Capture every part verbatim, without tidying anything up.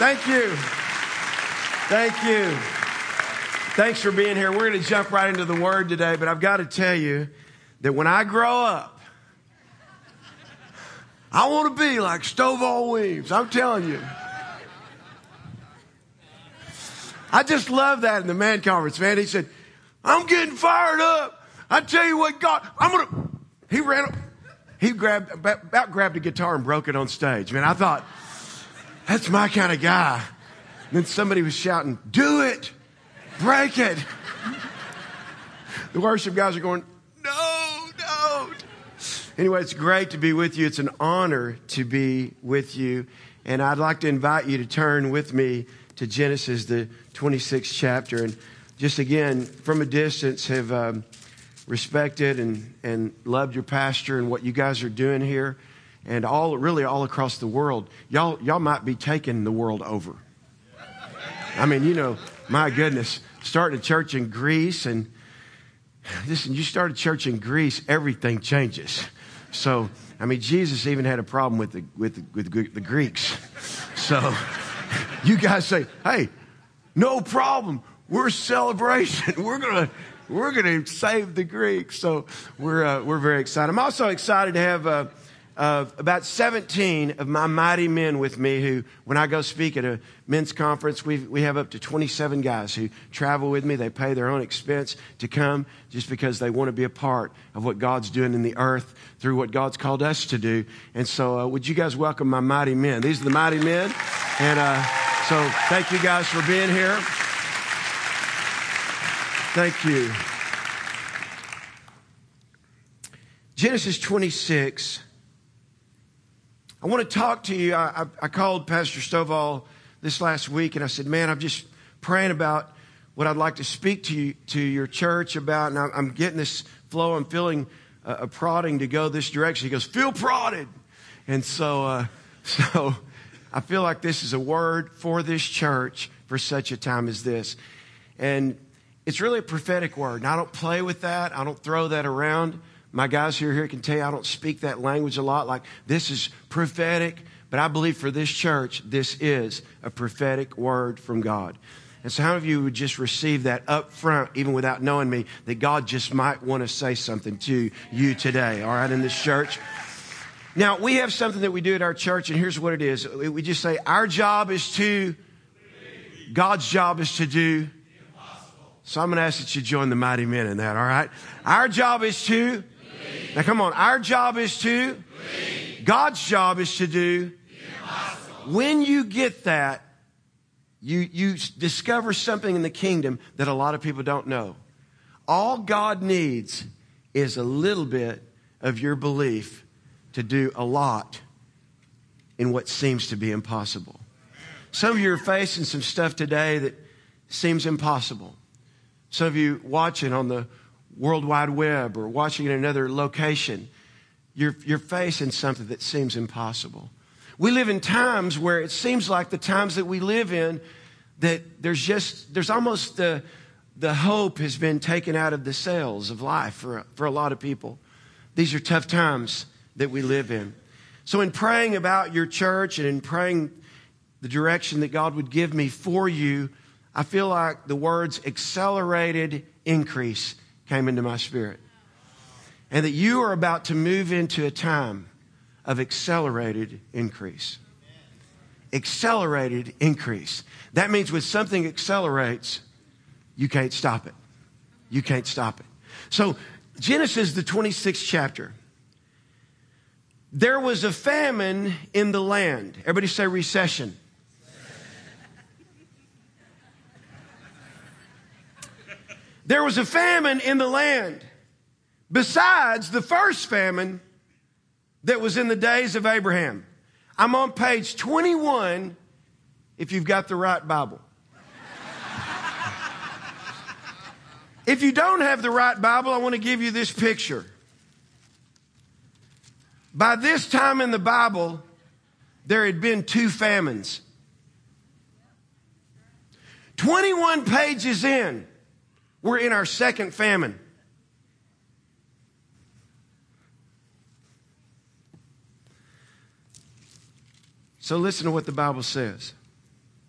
Thank you. Thank you. Thanks for being here. We're going to jump right into the Word today, but I've got to tell you that when I grow up, I want to be like Stovall Weems. I'm telling you. I just love that in the man conference, man. He said, I'm getting fired up. I tell you what, God, I'm going to... He ran up. He grabbed, about grabbed a guitar and broke it on stage. Man, I thought, that's my kind of guy. And then somebody was shouting, do it. Break it. The worship guys are going, no, don't. Anyway, it's great to be with you. It's an honor to be with you. And I'd like to invite you to turn with me to Genesis, the twenty-sixth chapter. And just again, from a distance, have um, respected and, and loved your pastor and what you guys are doing here. And all really all across the world. Y'all, y'all might be taking the world over. I mean, you know, my goodness, starting a church in Greece, and listen, you start a church in Greece, everything changes. So, I mean, Jesus even had a problem with the with the, with the Greeks. So, you guys say, "Hey, no problem. We're a celebration. We're gonna we're gonna save the Greeks." So, we're uh, we're very excited. I'm also excited to have Uh, Uh, about seventeen of my mighty men with me who, when I go speak at a men's conference, we we have up to twenty-seven guys who travel with me. They pay their own expense to come just because they want to be a part of what God's doing in the earth through what God's called us to do. And so uh, would you guys welcome my mighty men? These are the mighty men. And uh, so thank you guys for being here. Thank you. Genesis twenty-six. I want to talk to you. I, I, I called Pastor Stovall this last week, and I said, man, I'm just praying about what I'd like to speak to you, to your church about, and I'm, I'm getting this flow. I'm feeling a, a prodding to go this direction. He goes, feel prodded. And so, uh, so I feel like this is a word for this church for such a time as this. And it's really a prophetic word, and I don't play with that. I don't throw that around. My guys who are here can tell you I don't speak that language a lot. Like, this is prophetic, but I believe for this church, this is a prophetic word from God. And so how many of you would just receive that up front, even without knowing me, that God just might want to say something to you today, all right, in this church? Now, we have something that we do at our church, and here's what it is. We just say, our job is to, God's job is to do. So I'm going to ask that you join the mighty men in that, all right? Our job is to... Now, come on. Our job is to, God's job is to do. When you get that, you, you discover something in the kingdom that a lot of people don't know. All God needs is a little bit of your belief to do a lot in what seems to be impossible. Some of you are facing some stuff today that seems impossible. Some of you watching on the World Wide Web or watching in another location, you're, you're facing something that seems impossible. We live in times where it seems like the times that we live in, that there's just, there's almost the, the hope has been taken out of the sails of life for, for a lot of people. These are tough times that we live in. So in praying about your church and in praying the direction that God would give me for you, I feel like the words accelerated increase came into my spirit. And that you are about to move into a time of accelerated increase. Accelerated increase. That means when something accelerates, you can't stop it. You can't stop it. So Genesis, the twenty-sixth chapter. There was a famine in the land. Everybody say recession. There was a famine in the land besides the first famine that was in the days of Abraham. I'm on page twenty-one if you've got the right Bible. If you don't have the right Bible, I want to give you this picture. By this time in the Bible, there had been two famines. twenty-one pages in, we're in our second famine. So listen to what the Bible says.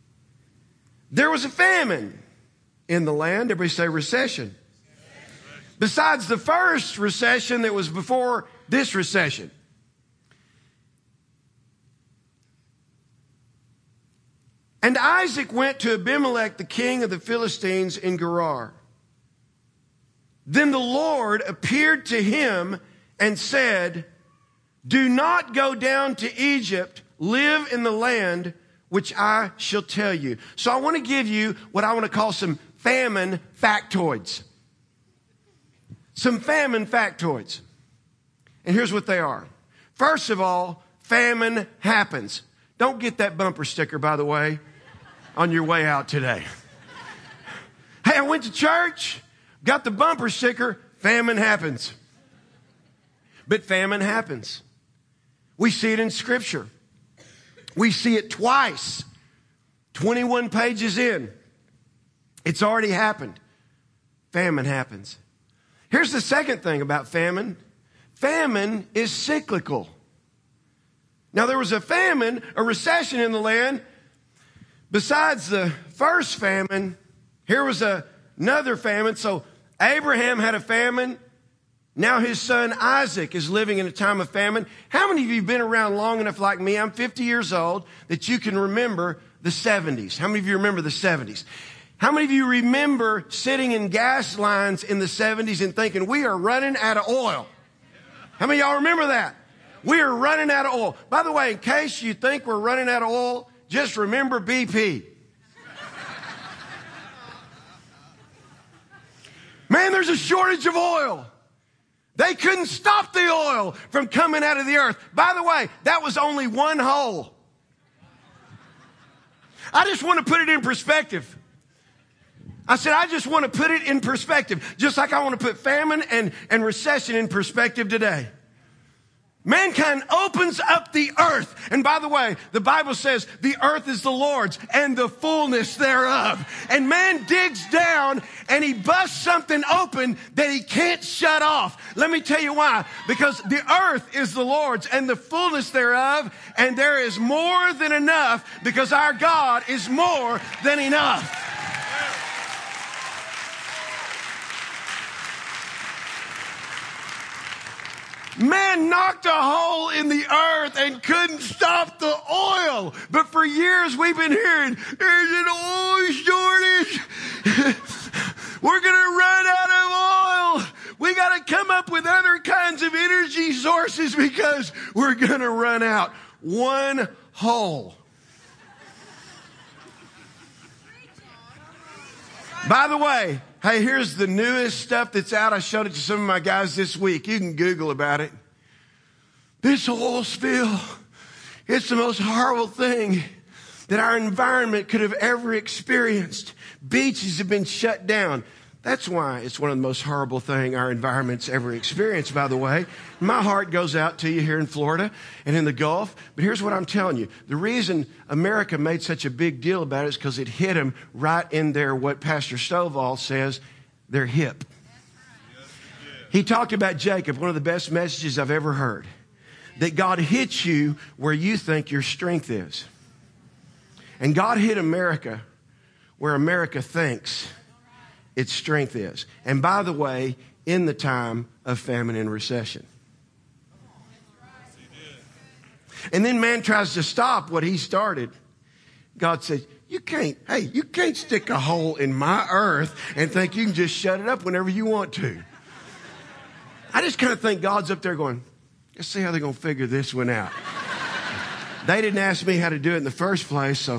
There was a famine in the land. Everybody say recession. Besides the first recession that was before this recession. And Isaac went to Abimelech, the king of the Philistines, in Gerar. Then the Lord appeared to him and said, do not go down to Egypt, live in the land which I shall tell you. So I want to give you what I want to call some famine factoids. Some famine factoids. And here's what they are. First of all, famine happens. Don't get that bumper sticker, by the way, on your way out today. Hey, I went to church, got the bumper sticker, famine happens. But famine happens. We see it in Scripture. We see it twice. twenty-one pages in. It's already happened. Famine happens. Here's the second thing about famine. Famine is cyclical. Now, there was a famine, a recession in the land. Besides the first famine, here was a, another famine. So Abraham had a famine. Now his son Isaac is living in a time of famine. How many of you have been around long enough like me? I'm fifty years old that you can remember the seventies. How many of you remember the seventies? How many of you remember sitting in gas lines in the seventies and thinking, we are running out of oil? How many of y'all remember that? We are running out of oil. By the way, in case you think we're running out of oil, just remember B P. Man, there's a shortage of oil. They couldn't stop the oil from coming out of the earth. By the way, that was only one hole. I just want to put it in perspective. I said, I just want to put it in perspective, just like I want to put famine and, and recession in perspective today. Mankind opens up the earth. And by the way, the Bible says the earth is the Lord's and the fullness thereof. And man digs down and he busts something open that he can't shut off. Let me tell you why. Because the earth is the Lord's and the fullness thereof. And there is more than enough because our God is more than enough. Man knocked a hole in the earth and couldn't stop the oil. But for years we've been hearing, there's an oil shortage. We're going to run out of oil. We got to come up with other kinds of energy sources because we're going to run out. One hole. By the way, hey, here's the newest stuff that's out. I showed it to some of my guys this week. You can Google about it. This oil spill, it's the most horrible thing that our environment could have ever experienced. Beaches have been shut down. That's why it's one of the most horrible things our environment's ever experienced, by the way. My heart goes out to you here in Florida and in the Gulf. But here's what I'm telling you. The reason America made such a big deal about it is because it hit them right in there, what Pastor Stovall says, their hip. He talked about Jacob, one of the best messages I've ever heard. That God hits you where you think your strength is. And God hit America where America thinks its strength is. And by the way, in the time of famine and recession. And then man tries to stop what he started. God says, you can't, hey, you can't stick a hole in my earth and think you can just shut it up whenever you want to. I just kind of think God's up there going, let's see how they're going to figure this one out. They didn't ask me how to do it in the first place, so.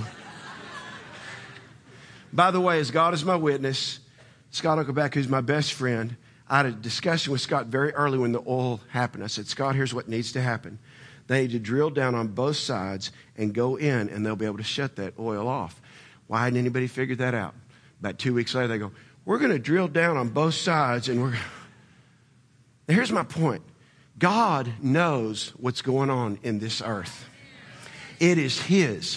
By the way, as God is my witness, Scott Uckelback, who's my best friend, I had a discussion with Scott very early when the oil happened. I said, Scott, here's what needs to happen. They need to drill down on both sides and go in, and they'll be able to shut that oil off. Why hadn't anybody figured that out? About two weeks later, they go, we're going to drill down on both sides, and we're going to... Here's my point. God knows what's going on in this earth. It is His.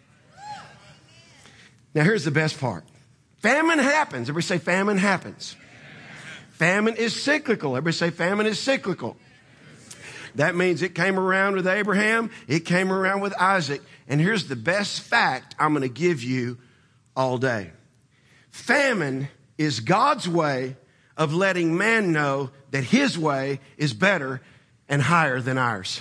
Now, here's the best part. Famine happens. Everybody say famine happens. Famine is cyclical. Everybody say famine is cyclical. That means it came around with Abraham. It came around with Isaac. And here's the best fact I'm going to give you all day. Famine is God's way of letting man know that his way is better and higher than ours.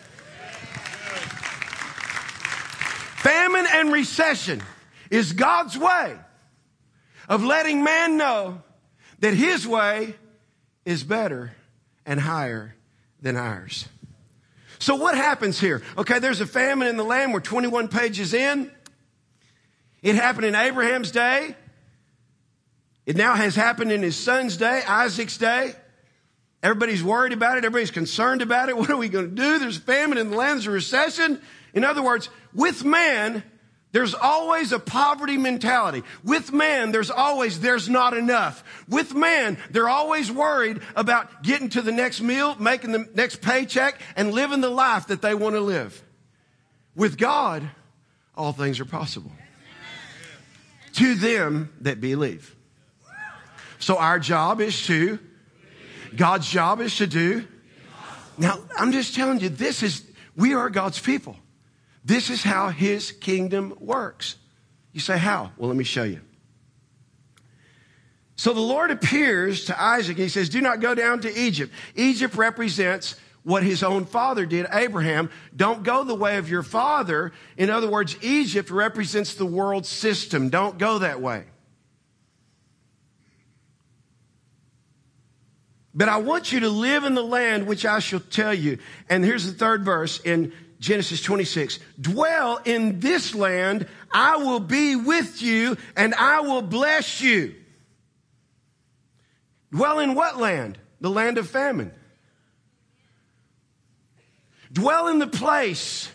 Famine and recession is God's way of letting man know that his way is better and higher than ours. So what happens here? Okay, there's a famine in the land. We're twenty-one pages in. It happened in Abraham's day. It now has happened in his son's day, Isaac's day. Everybody's worried about it. Everybody's concerned about it. What are we going to do? There's famine in the land. There's a recession. In other words, with man, there's always a poverty mentality. With man, there's always, there's not enough. With man, they're always worried about getting to the next meal, making the next paycheck, and living the life that they want to live. With God, all things are possible. To them that believe. So our job is to, God's job is to do. Now, I'm just telling you, this is, we are God's people. This is how his kingdom works. You say, how? Well, let me show you. So the Lord appears to Isaac and he says, do not go down to Egypt. Egypt represents what his own father did, Abraham. Don't go the way of your father. In other words, Egypt represents the world system. Don't go that way. But I want you to live in the land which I shall tell you. And here's the third verse in Genesis twenty-six. Dwell in this land, I will be with you, and I will bless you. Dwell in what land? The land of famine. Dwell in the place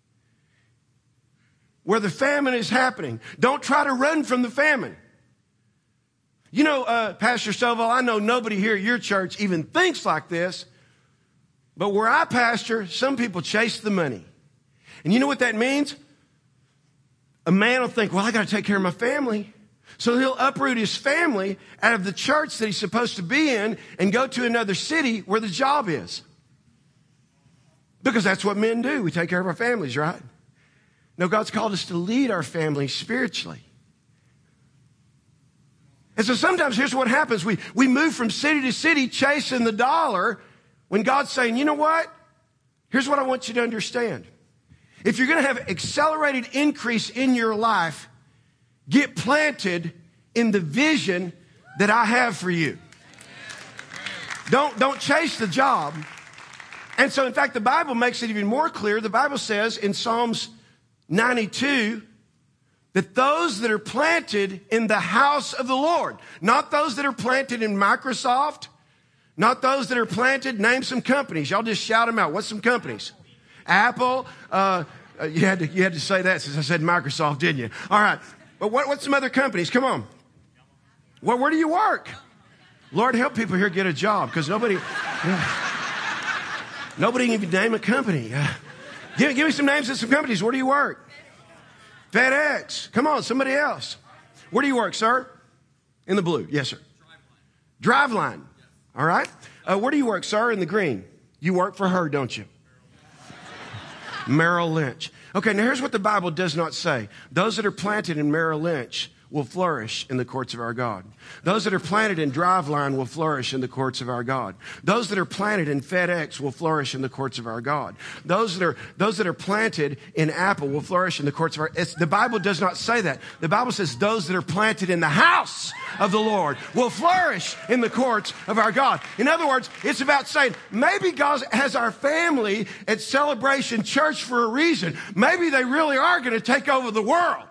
where the famine is happening. Don't try to run from the famine. You know, uh, Pastor Stovall, I know nobody here at your church even thinks like this, but where I pastor, some people chase the money. And you know what that means? A man will think, well, I got to take care of my family. So he'll uproot his family out of the church that he's supposed to be in and go to another city where the job is. Because that's what men do. We take care of our families, right? No, God's called us to lead our families spiritually. And so sometimes here's what happens. We, we move from city to city chasing the dollar when God's saying, you know what? Here's what I want you to understand. If you're going to have accelerated increase in your life, get planted in the vision that I have for you. Don't, don't chase the job. And so, in fact, the Bible makes it even more clear. The Bible says in Psalms ninety-two that those that are planted in the house of the Lord, not those that are planted in Microsoft, not those that are planted, name some companies. Y'all just shout them out. What's some companies? Apple. Uh, you had to you had to say that since I said Microsoft, didn't you? All right. But what, what's some other companies? Come on. Well, where do you work? Lord, help people here get a job because nobody, you know, nobody can even name a company. Uh, give, give me some names of some companies. Where do you work? FedEx. Come on, somebody else. Where do you work, sir? In the blue. Yes, sir. Driveline. Driveline. All right. Uh, where do you work, sir? In the green. You work for her, don't you? Merrill Lynch. Okay, now here's what the Bible does not say. Those that are planted in Merrill Lynch will flourish in the courts of our God. Those that are planted in Driveline will flourish in the courts of our God. Those that are planted in FedEx will flourish in the courts of our God. Those that are, those that are planted in Apple will flourish in the courts of our... It's, the Bible does not say that. The Bible says those that are planted in the house of the Lord will flourish in the courts of our God. In other words, it's about saying, maybe God has our family at Celebration Church for a reason. Maybe they really are going to take over the world.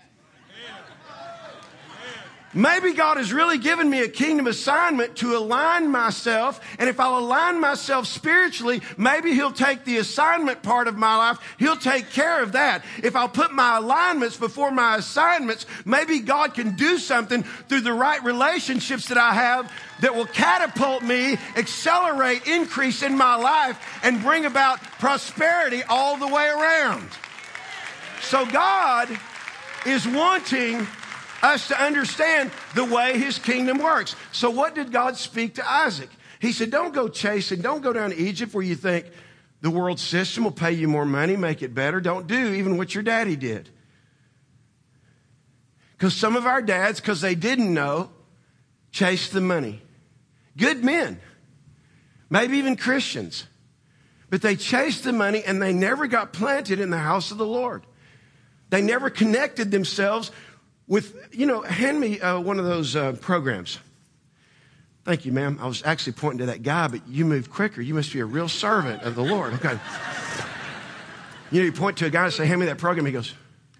Maybe God has really given me a kingdom assignment to align myself. And if I'll align myself spiritually, maybe he'll take the assignment part of my life. He'll take care of that. If I'll put my alignments before my assignments, maybe God can do something through the right relationships that I have that will catapult me, accelerate increase in my life, and bring about prosperity all the way around. So God is wanting us to understand the way his kingdom works. So what did God speak to Isaac? He said, don't go chasing, don't go down to Egypt where you think the world system will pay you more money, make it better. Don't do even what your daddy did. Because some of our dads, because they didn't know, chased the money. Good men, maybe even Christians. But they chased the money and they never got planted in the house of the Lord. They never connected themselves with, you know, hand me uh, one of those uh, programs. Thank you, ma'am. I was actually pointing to that guy, but you move quicker. You must be a real servant of the Lord. Okay. You know, you point to a guy and say, hand me that program. He goes,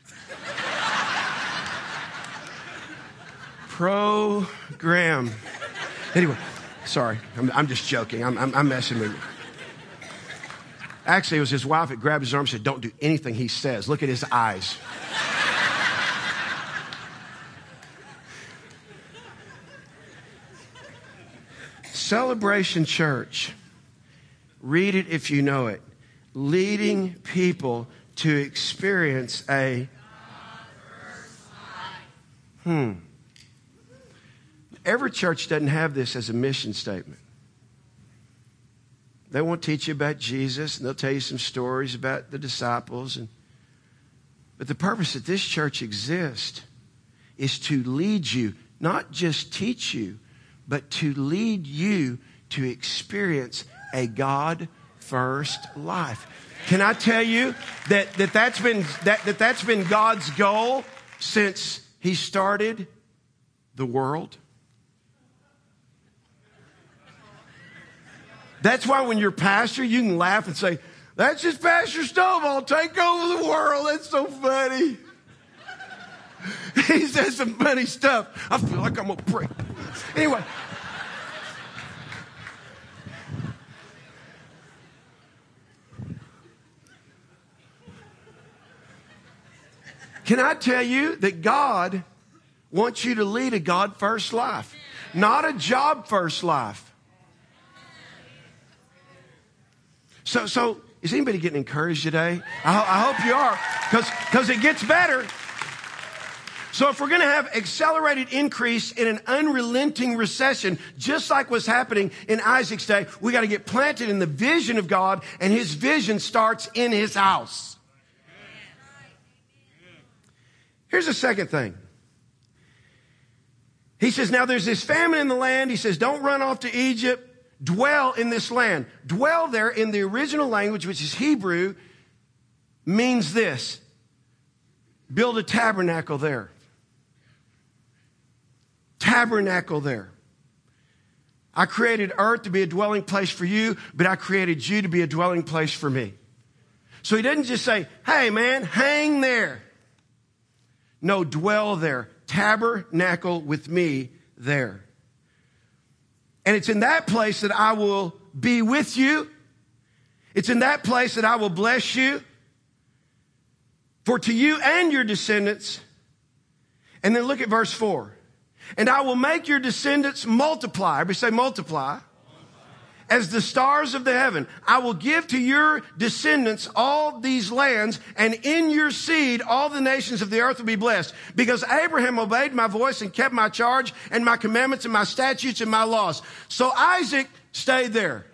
program. Anyway, sorry. I'm, I'm just joking. I'm, I'm, I'm messing with you. Actually, it was his wife that grabbed his arm and said, don't do anything he says. Look at his eyes. Celebration Church. Read it if you know it. Leading people to experience a Hmm. Every church doesn't have this as a mission statement. They won't teach you about Jesus, and they'll tell you some stories about the disciples. And, but the purpose that this church exists is to lead you, not just teach you, but to lead you to experience a God-first life. Can I tell you that, that, that's been, that, that that's been God's goal since He started the world? That's why when you're pastor, you can laugh and say, that's just Pastor Stovall, take over the world. That's so funny. He says some funny stuff. I feel like I'm going to pray. Anyway. Can I tell you that God wants you to lead a God-first life, not a job-first life? So, so is anybody getting encouraged today? I, I hope you are, because because it gets better. So if we're going to have accelerated increase in an unrelenting recession, just like what's happening in Isaac's day, we got to get planted in the vision of God, and His vision starts in His house. Here's the second thing. He says, now there's this famine in the land. He says, don't run off to Egypt. Dwell in this land. Dwell there in the original language, which is Hebrew, means this. Build a tabernacle there. Tabernacle there. I created earth to be a dwelling place for you, but I created you to be a dwelling place for me. So He doesn't just say, hey man, hang there. No, dwell there. Tabernacle with me there. And it's in that place that I will be with you. It's in that place that I will bless you. For to you and your descendants. And then look at verse four. And I will make your descendants multiply. Everybody say multiply. As the stars of the heaven. I will give to your descendants all these lands, and in your seed all the nations of the earth will be blessed. Because Abraham obeyed my voice and kept my charge and my commandments and my statutes and my laws. So Isaac stayed there.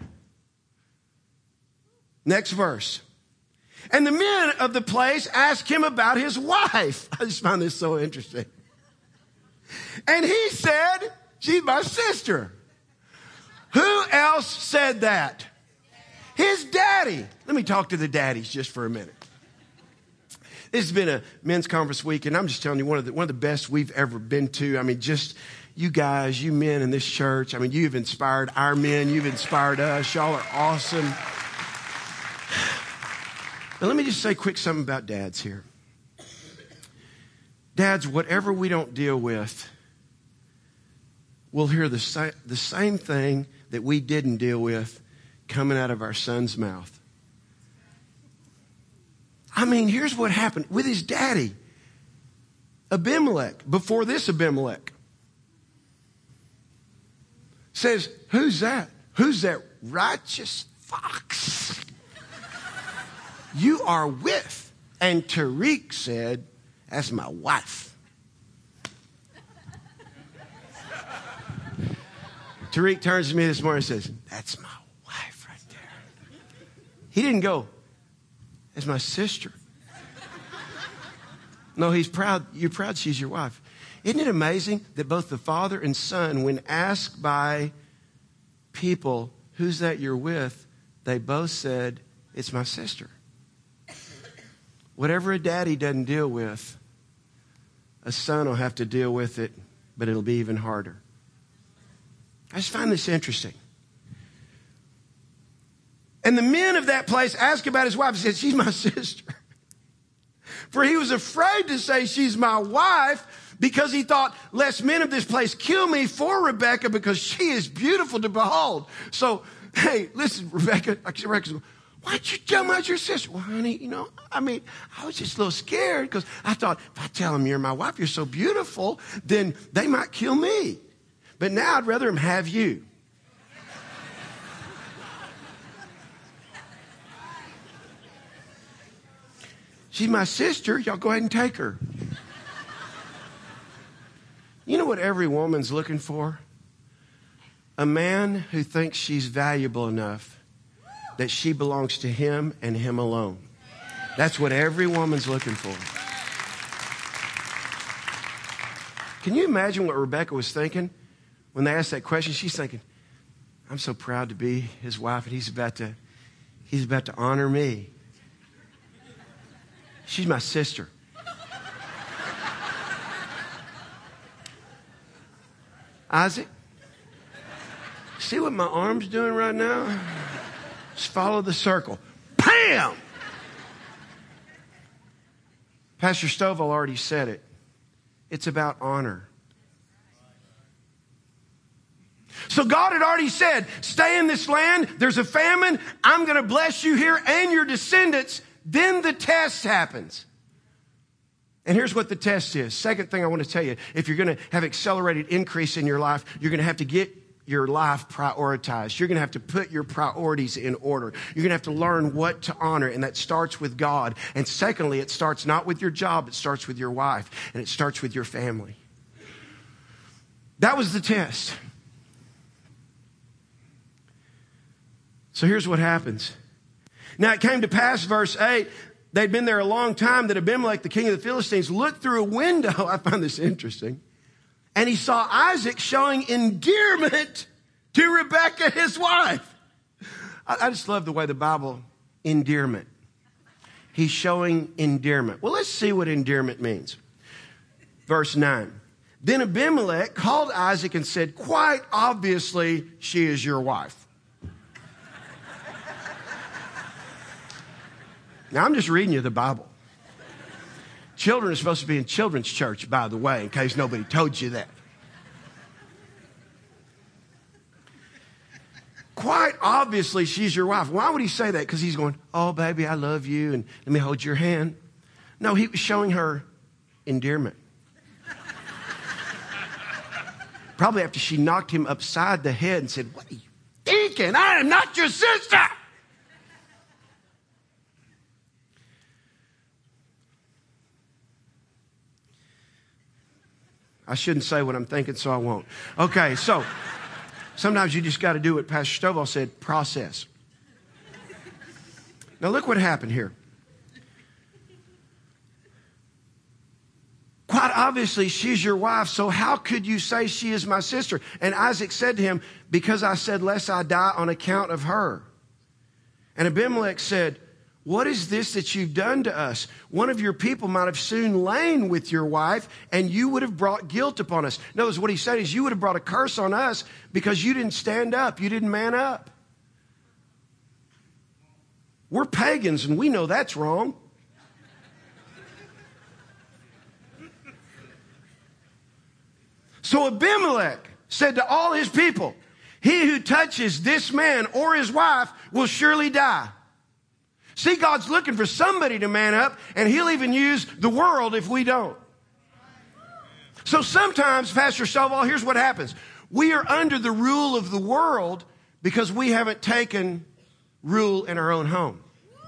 Next verse. And the men of the place asked him about his wife. I just found this so interesting. And he said, she's my sister. Who else said that? His daddy. Let me talk to the daddies just for a minute. This has been a men's conference week, and I'm just telling you, one of the, one of the best we've ever been to. I mean, just you guys, you men in this church, I mean, you've inspired our men. You've inspired us. Y'all are awesome. Now, let me just say quick something about dads here. Dads, whatever we don't deal with, we'll hear the, sa- the same thing that we didn't deal with coming out of our son's mouth. I mean, here's what happened with his daddy, Abimelech, before this Abimelech. Says, who's that? Who's that righteous fox you are with? And Tariq said, that's my wife. Tariq turns to me this morning and says, that's my wife right there. He didn't go, that's my sister. No, he's proud. You're proud she's your wife. isn't it amazing that both the father and son, when asked by people, who's that you're with, they both said, it's my sister. Whatever a daddy doesn't deal with, a son will have to deal with it, but it'll be even harder. I just find this interesting. And the men of that place asked about his wife. He said, she's my sister. For he was afraid to say she's my wife because he thought, lest men of this place kill me for Rebekah because she is beautiful to behold. So, hey, listen, Rebekah, Rebekah's going, why'd you tell me I was your sister? Well, honey, you know, I mean, I was just a little scared because I thought, if I tell them you're my wife, you're so beautiful, then they might kill me. But now I'd rather them have you. She's my sister. Y'all go ahead and take her. You know what every woman's looking for? A man who thinks she's valuable enough that she belongs to him and him alone. That's what every woman's looking for. Can you imagine what Rebekah was thinking when they asked that question? She's thinking, I'm so proud to be his wife, and he's about to, he's about to honor me. She's my sister. Isaac, see what my arm's doing right now? Just follow the circle. Bam! Pastor Stovall already said it. It's about honor. So God had already said, stay in this land. There's a famine. I'm going to bless you here and your descendants. Then the test happens. And here's what the test is. Second thing I want to tell you, if you're going to have accelerated increase in your life, you're going to have to get your life prioritized. You're going to have to put your priorities in order. You're going to have to learn what to honor, and that starts with God. And secondly, it starts not with your job, it starts with your wife, and it starts with your family. That was the test. So here's what happens. Now it came to pass, verse eight, they'd been there a long time, that Abimelech, the king of the Philistines, looked through a window. I find this interesting. And he saw Isaac showing endearment to Rebekah, his wife. I, I just love the way the Bible, endearment. He's showing endearment. Well, let's see what endearment means. Verse nine. Then Abimelech called Isaac and said, quite obviously, she is your wife. Now, I'm just reading you the Bible. Children are supposed to be in children's church, by the way, in case nobody told you that. Quite obviously, she's your wife. Why would he say that? Because he's going, oh, baby, I love you, and let me hold your hand. No, he was showing her endearment. Probably after she knocked him upside the head and said, what are you thinking? I am not your sister. I shouldn't say what I'm thinking, so I won't. Okay, so sometimes you just got to do what Pastor Stovall said, process. Now look what happened here. Quite obviously, she's your wife, so how could you say she is my sister? And Isaac said to him, because I said, lest I die on account of her. And Abimelech said, what is this that you've done to us? One of your people might have soon lain with your wife, and you would have brought guilt upon us. In other words, what he said is you would have brought a curse on us because you didn't stand up. You didn't man up. We're pagans, and we know that's wrong. So Abimelech said to all his people, he who touches this man or his wife will surely die. See, God's looking for somebody to man up, and he'll even use the world if we don't. So sometimes, Pastor Stovall, here's what happens. We are under the rule of the world because we haven't taken rule in our own home.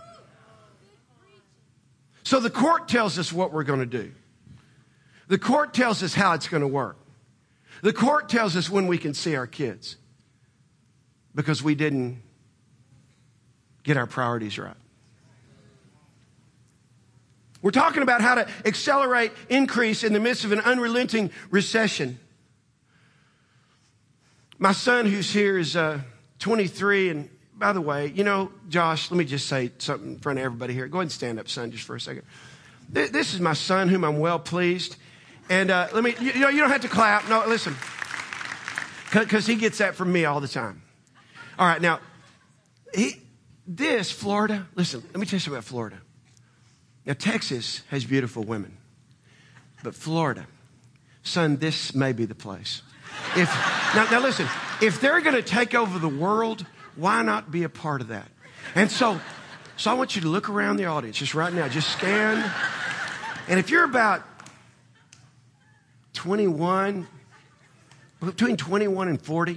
So the court tells us what we're going to do. The court tells us how it's going to work. The court tells us when we can see our kids because we didn't get our priorities right. We're talking about how to accelerate increase in the midst of an unrelenting recession. My son who's here is uh, twenty-three. And by the way, you know, Josh, let me just say something in front of everybody here. Go ahead and stand up, son, just for a second. This is my son whom I'm well pleased. And uh, let me, you, you know, you don't have to clap. No, listen. Because he gets that from me all the time. All right, now, he, this, Florida, listen, let me tell you something about Florida. Now, Texas has beautiful women. But Florida, son, this may be the place. If now, now listen, if they're going to take over the world, why not be a part of that? And so, so I want you to look around the audience just right now. Just scan. And if you're about twenty-one, between twenty-one and forty,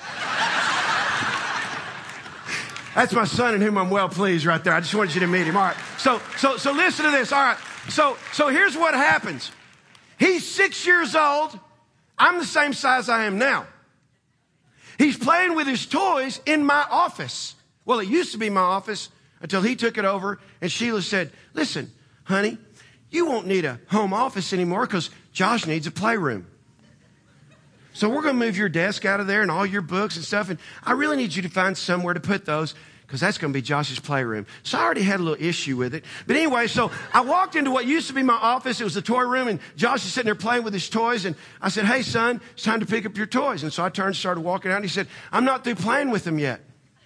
that's my son in whom I'm well pleased right there. I just wanted you to meet him. All right. So, so, so listen to this. All right. So, so here's what happens. He's six years old. I'm the same size I am now. He's playing with his toys in my office. Well, it used to be my office until he took it over. And Sheila said, listen, honey, you won't need a home office anymore because Josh needs a playroom. So we're going to move your desk out of there and all your books and stuff. And I really need you to find somewhere to put those because that's going to be Josh's playroom. So I already had a little issue with it. But anyway, so I walked into what used to be my office. It was the toy room. And Josh is sitting there playing with his toys. And I said, hey, son, it's time to pick up your toys. And so I turned and started walking out. And he said, I'm not through playing with them yet.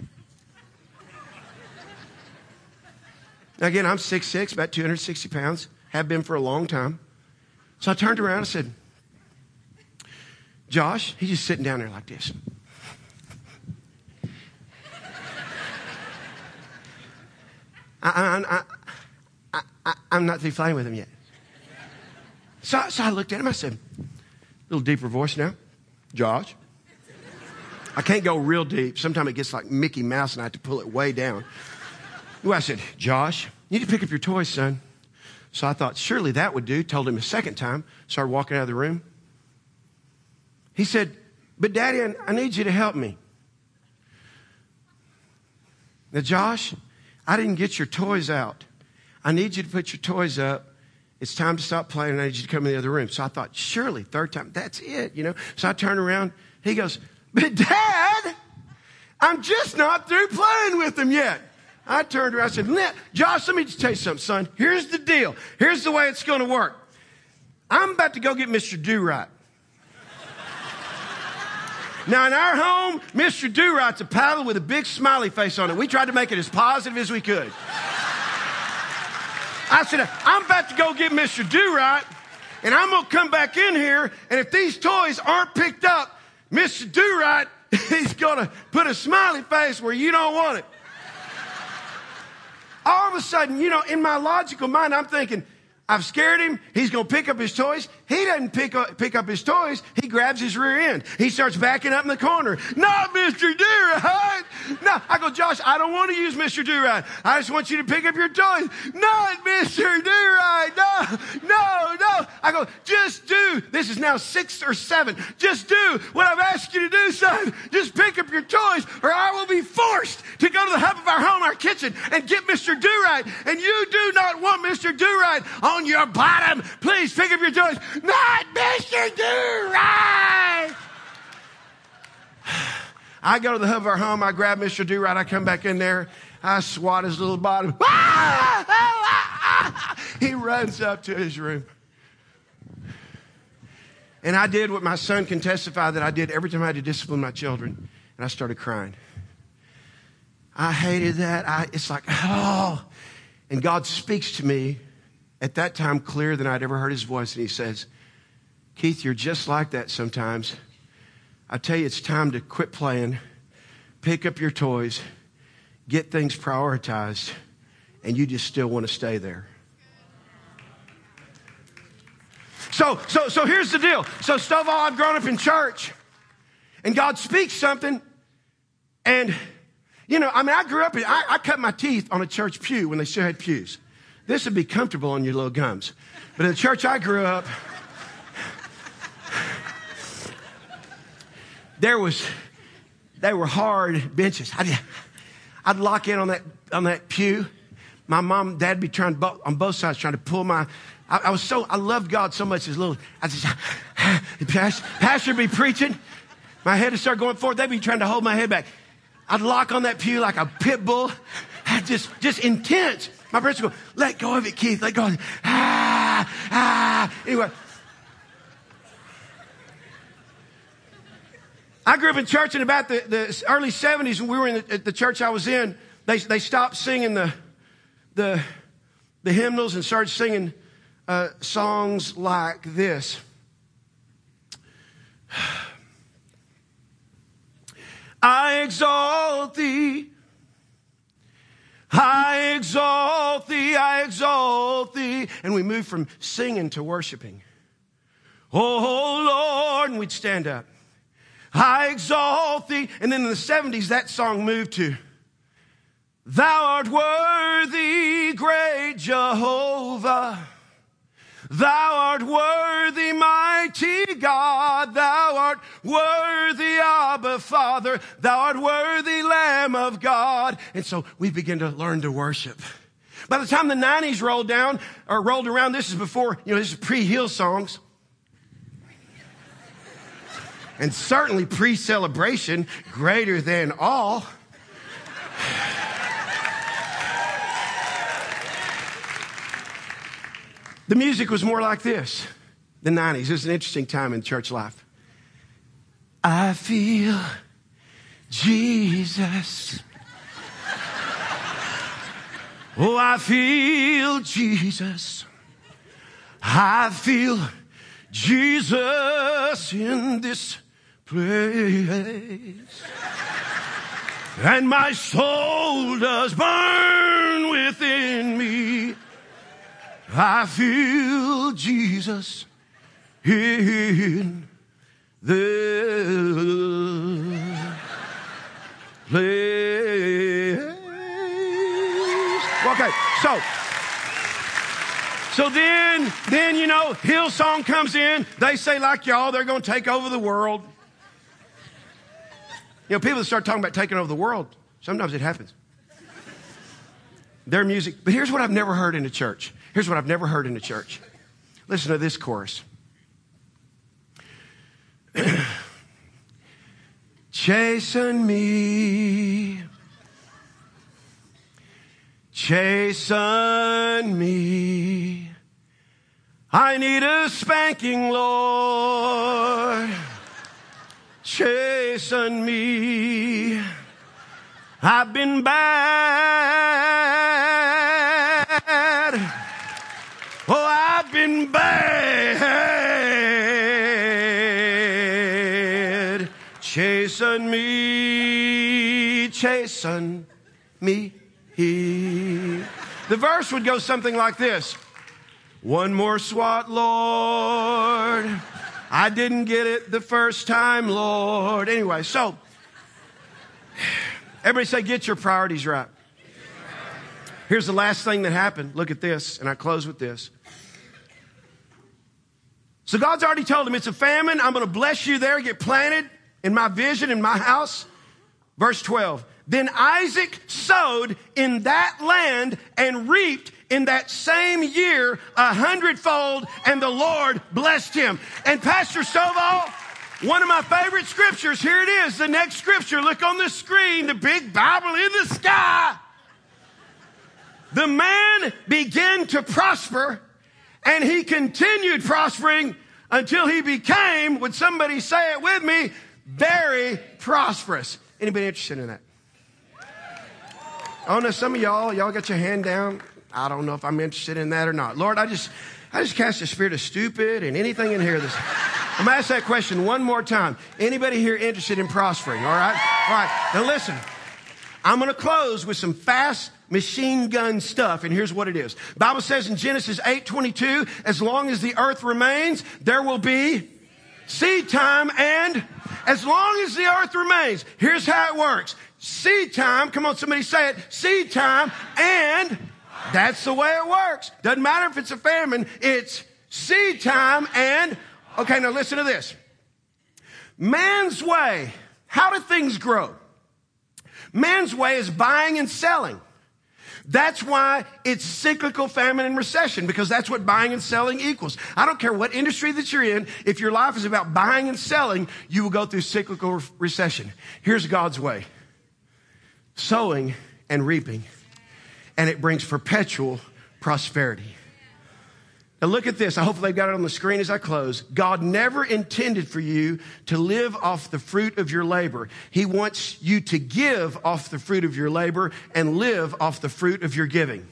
Now, again, I'm six foot six, about two hundred sixty pounds. Have been for a long time. So I turned around and said, Josh, he's just sitting down there like this. I, I, I, I, I'm not through playing with him yet. So, so I looked at him. I said, a little deeper voice now. Josh. I can't go real deep. Sometimes it gets like Mickey Mouse and I have to pull it way down. Well, I said, Josh, you need to pick up your toys, son. So I thought, surely that would do. Told him a second time. Started walking out of the room. He said, but Daddy, I, I need you to help me. Now, Josh, I didn't get your toys out. I need you to put your toys up. It's time to stop playing. I need you to come in the other room. So I thought, surely, third time, that's it, you know. So I turned around. He goes, but Dad, I'm just not through playing with them yet. I turned around and said, Josh, let me just tell you something, son. Here's the deal. Here's the way it's going to work. I'm about to go get Mister Do-Right. Now, in our home, Mister Do-Right's a paddle with a big smiley face on it. We tried to make it as positive as we could. I said, I'm about to go get Mister Do-Right, and I'm going to come back in here, and if these toys aren't picked up, Mister Do-Right, he's going to put a smiley face where you don't want it. All of a sudden, you know, in my logical mind, I'm thinking, I've scared him. He's going to pick up his toys. He doesn't pick up, pick up his toys. He grabs his rear end. He starts backing up in the corner. Not Mister Do-Right. No, I go, Josh, I don't want to use Mister Do-Right. I just want you to pick up your toys. Not Mister Do-Right. No, no, no. I go, just do. This is now six or seven. Just do what I've asked you to do, son. Just pick up your toys or I will be forced to go to the hub of our home, our kitchen, and get Mister Do-Right. And you do not want Mister Do-Right on your bottom. Please pick up your toys. Not Mister Do-Right. I go to the hub of our home. I grab Mister Do-Right. I come back in there. I swat his little bottom. He runs up to his room. And I did what my son can testify that I did every time I had to discipline my children. And I started crying. I hated that. I, it's like, oh. And God speaks to me at that time clearer than I'd ever heard his voice. And he says, Keith, you're just like that sometimes. I tell you, it's time to quit playing, pick up your toys, get things prioritized, and you just still want to stay there. So, so, so here's the deal. So, Stovall, I've grown up in church, and God speaks something, and, you know, I mean, I grew up, in, I, I cut my teeth on a church pew when they still had pews. This would be comfortable on your little gums. But in the church I grew up, there was, they were hard benches. I'd, I'd lock in on that, on that pew. my mom and dad be trying bo- on both sides, trying to pull my, I, I was so, I loved God so much as little, I just, pastor, pastor be preaching. My head would start going forward. They'd be trying to hold my head back. I'd lock on that pew like a pit bull. Just, just intense. My parents would go, let go of it, Keith. Let go of it. Ah, ah. Anyway. I grew up in church in about the, the early seventies when we were in the, the church I was in. They, they stopped singing the, the, the hymnals and started singing uh, songs like this. I exalt thee. I exalt thee, I exalt thee. And we moved from singing to worshiping. Oh, Lord, and we'd stand up. I exalt thee. And then in the seventies, that song moved to, thou art worthy, great Jehovah. Thou art worthy, mighty God. Thou art worthy, Abba, Father. Thou art worthy, Lamb of God. And so we begin to learn to worship. By the time the nineties rolled down, or rolled around, this is before, you know, this is pre-Hillsongs. And certainly pre-celebration, greater than all. The music was more like this, the nineties. It was an interesting time in church life. I feel Jesus. Oh, I feel Jesus. I feel Jesus in this place. And my soul does burn within me. I feel Jesus in the place. Okay, so, so then, then, you know, Hillsong comes in. They say, like y'all, they're going to take over the world. You know, people that start talking about taking over the world, sometimes it happens. Their music. But here's what I've never heard in a church. Here's what I've never heard in a church. Listen to this chorus. Chasten me. Chasten me. I need a spanking, Lord. Chasten me. I've been bad. Oh, I've been bad. Chasten me, chasten me. The verse would go something like this. One more swat, Lord. I didn't get it the first time, Lord. Anyway, so everybody say, get your priorities right. Here's the last thing that happened. Look at this, and I close with this. So God's already told him it's a famine. I'm going to bless you there. Get planted in my vision, in my house. Verse twelve. Then Isaac sowed in that land and reaped in that same year a hundredfold, and the Lord blessed him. And Pastor Stovall, one of my favorite scriptures, here it is, the next scripture. Look on the screen, the big Bible in the sky. The man began to prosper, and he continued prospering until he became, would somebody say it with me, very prosperous. Anybody interested in that? Oh, no, some of y'all, y'all got your hand down. I don't know if I'm interested in that or not. Lord, I just, I just cast the spirit of stupid and anything in here. This, I'm going to ask that question one more time. Anybody here interested in prospering? All right? All right. Now listen, I'm going to close with some fast machine gun stuff. And here's what it is. The Bible says in Genesis eight twenty-two, as long as the earth remains, there will be seed time. And as long as the earth remains, here's how it works. Seed time, come on, somebody say it. Seed time, and that's the way it works. Doesn't matter if it's a famine, it's seed time, and, okay, now listen to this. Man's way, how do things grow? Man's way is buying and selling. That's why it's cyclical famine and recession, because that's what buying and selling equals. I don't care what industry that you're in. If your life is about buying and selling, you will go through cyclical recession. Here's God's way. Sowing and reaping. And it brings perpetual prosperity. Now look at this. I hope they've got it on the screen as I close. God never intended for you to live off the fruit of your labor. He wants you to give off the fruit of your labor and live off the fruit of your giving.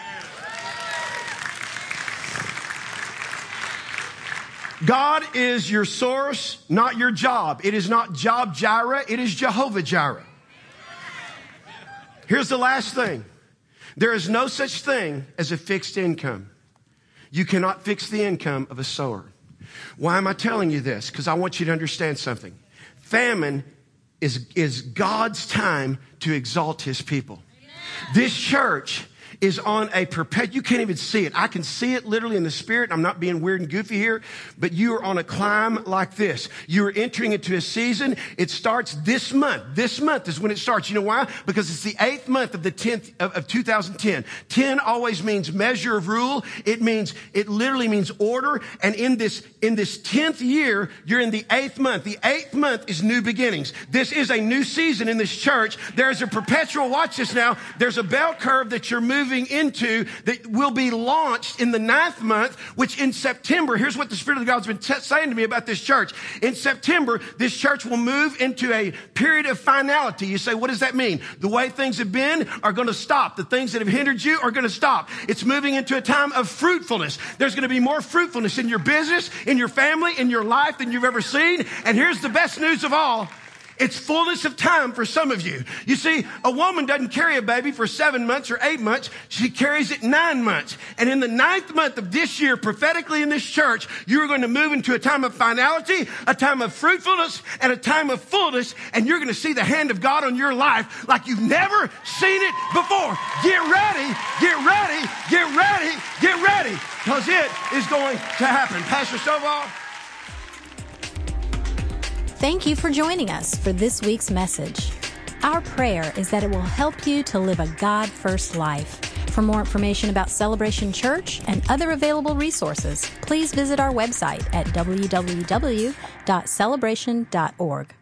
God is your source, not your job. It is not Job Jireh. It is Jehovah Jireh. Here's the last thing. There is no such thing as a fixed income. You cannot fix the income of a sower. Why am I telling you this? Because I want you to understand something. Famine is, is God's time to exalt his people. Amen. This church is on a perpetual, you can't even see it. I can see it literally in the spirit. I'm not being weird and goofy here, but you are on a climb like this. You are entering into a season. It starts this month. This month is when it starts. You know why? Because it's the eighth month of the tenth of, of two thousand ten. ten always means measure of rule. It means, it literally means order. And in this, in this tenth year, you're in the eighth month. The eighth month is new beginnings. This is a new season in this church. There's a perpetual, watch this now. There's a bell curve that you're moving into that will be launched in the ninth month, which in September, here's what the Spirit of God's been t- saying to me about this church. In September, this church will move into a period of finality. You say, what does that mean? The way things have been are going to stop. The things that have hindered you are going to stop. It's moving into a time of fruitfulness. There's going to be more fruitfulness in your business, in your family, in your life than you've ever seen. And here's the best news of all. It's fullness of time for some of you. You see, a woman doesn't carry a baby for seven months or eight months. She carries it nine months. And in the ninth month of this year, prophetically in this church, you are going to move into a time of finality, a time of fruitfulness, and a time of fullness. And you're going to see the hand of God on your life like you've never seen it before. Get ready, get ready, get ready, get ready, because it is going to happen. Pastor Stovall. Thank you for joining us for this week's message. Our prayer is that it will help you to live a God-first life. For more information about Celebration Church and other available resources, please visit our website at w w w dot celebration dot org.